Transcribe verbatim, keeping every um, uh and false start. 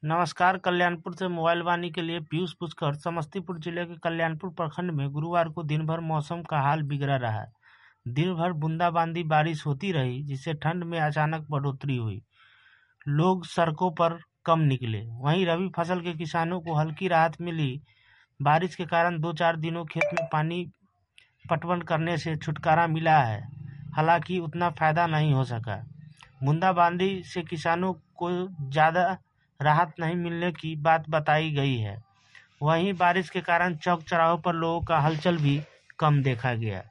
नमस्कार। कल्याणपुर से मोबाइल वाणी के लिए पीयूष पुष्कर। समस्तीपुर जिले के कल्याणपुर प्रखंड में गुरुवार को दिन भर मौसम का हाल बिगड़ा रहा। दिन भर बूंदाबांदी बारिश होती रही, जिससे ठंड में अचानक बढ़ोतरी हुई। लोग सड़कों पर कम निकले। वहीं रबी फसल के किसानों को हल्की राहत मिली। बारिश के कारण दो चार दिनों खेत में पानी पटवन करने से छुटकारा मिला है, हालांकि उतना फायदा नहीं हो सका। बूंदाबांदी से किसानों को ज़्यादा राहत नहीं मिलने की बात बताई गई है। वहीं बारिश के कारण चौक चौराहों पर लोगों का हलचल भी कम देखा गया।